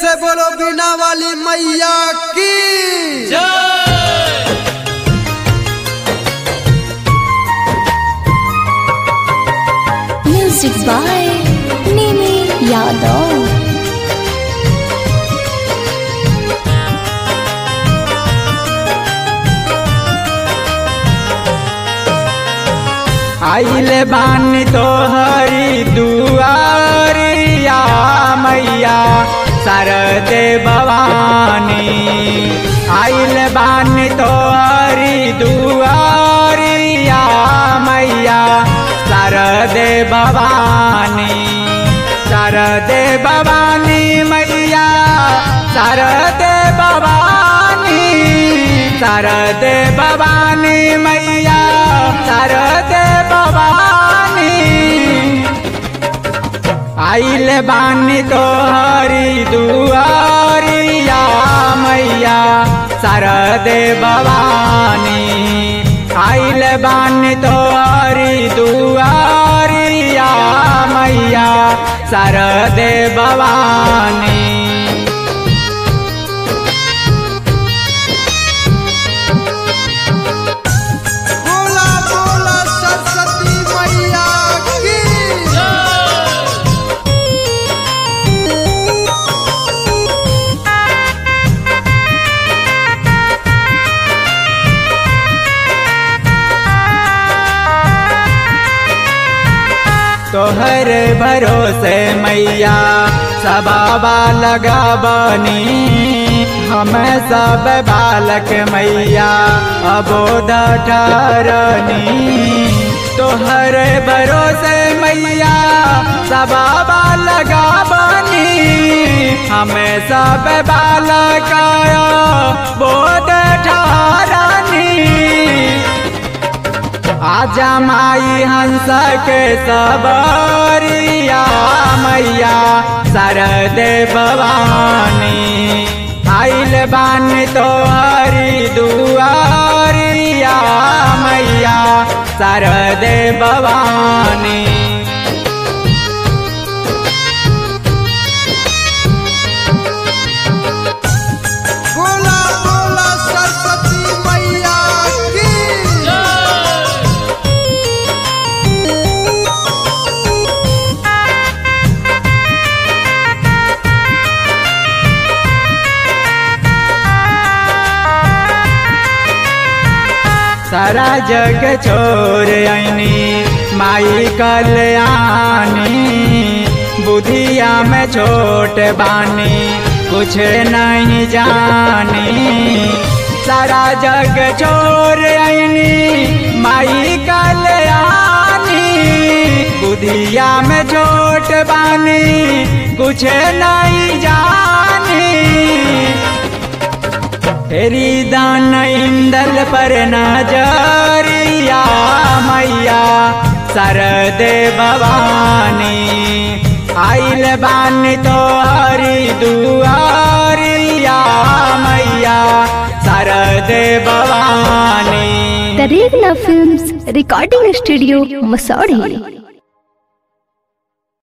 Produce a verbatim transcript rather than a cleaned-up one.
से बोलो बिना वाली मैया की म्यूजिक बाय निमी यादव। आइले बानी तो हरी दुआरिया मैया सरदे भवानी। आइले बानी तो हरी दुआरिया मैया सरदे भवानी। सरदे भवानी मैया सरदे भवानी। सरदे भवानी मैया सरदे भवानी। आइले बानी तो हरी दुआरिया मैया सरदे भवानी। आइले बानी तो हरी दुआरिया मैया सरदे भवानी। तोहर भरोसे मैया सबाबा लगा बनी। हम सब बालक मैया अबोध ठहरनी। तोहर भरोसे मैया सबाबा लगा बनी। हम सब बालक बोध ठहरनी। आजा माई हंस के सबरिया मैया सरदे भवानी। आइल बानी तो हरी दुआरिया मैया सरदे भवानी। सारा जग छोड़ आईनी माई कल्याणी। बुधिया में छोट बानी कुछ नहीं जानी। सारा जग छोड़ आईनी माई कल्याणी। बुधिया में छोट बानी कुछ नहीं जानी। तेरी दान इंदल पर नजरिया मैया सरदे भवानी। आइल बानी तो हरी दुआरिया मैया सरदे भवानी। The Regna films recording studio Masaurhi.